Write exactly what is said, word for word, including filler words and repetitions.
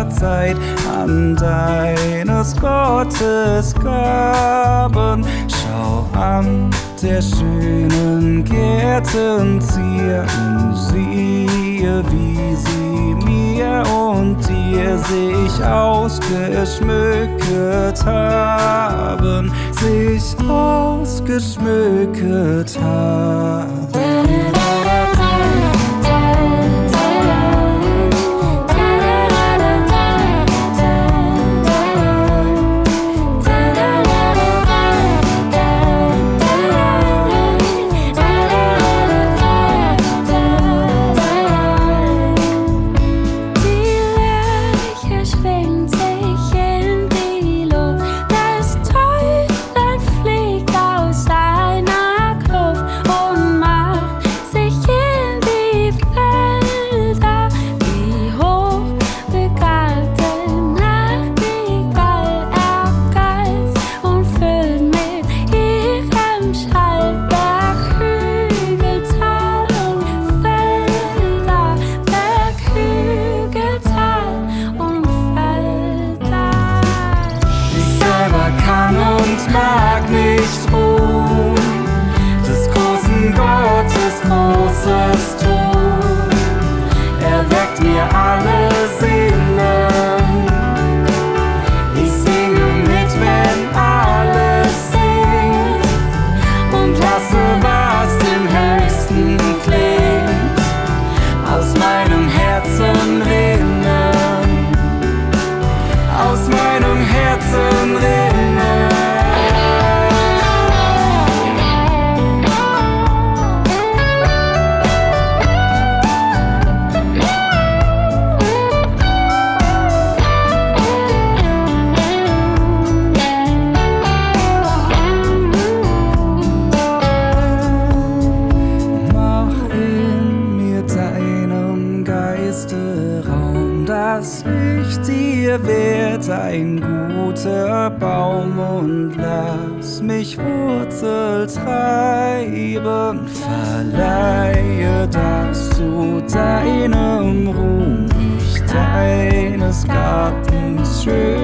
unserer Zeit an deines Gottes Gaben. Schau an der schönen Gärten zieren, siehe, wie sie mir und dir sich ausgeschmückt haben, sich ausgeschmückt haben. Mag nicht ruhen, des großen Gottes großes Tun. Er weckt mir alle Sinne. Ich singe mit, wenn alles singt, und lasse, was dem Höchsten klingt, aus meinem Herzen rinnen, aus meinem Herzen rinnen. Raum, dass ich dir werd ein guter Baum, und lass mich Wurzel treiben. Verleihe, dass zu deinem Ruhm ich deines Gartens schön